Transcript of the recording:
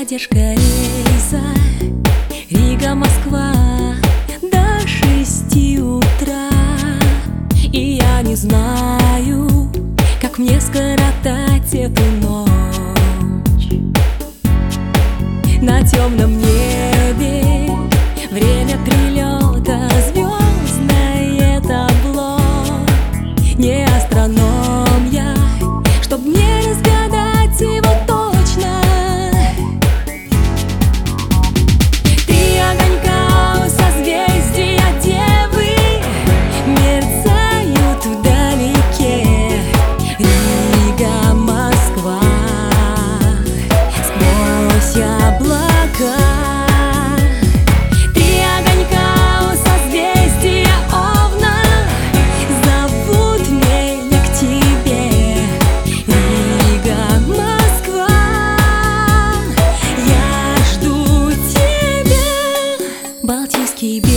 задержка рейса Рига-Москва до 6 утра. И я не знаю, как мне скоротать эту ночь. На темном небе время прилета, звездное табло. Не астроном я, чтоб мне разгадать его точно. Три огонька у созвездия Девы мерцают вдалеке. Рига, Москва, сквозь облака. Три огонька у созвездия Овна зовут меня к тебе. Рига, Москва, я жду тебя. Балтийский берег,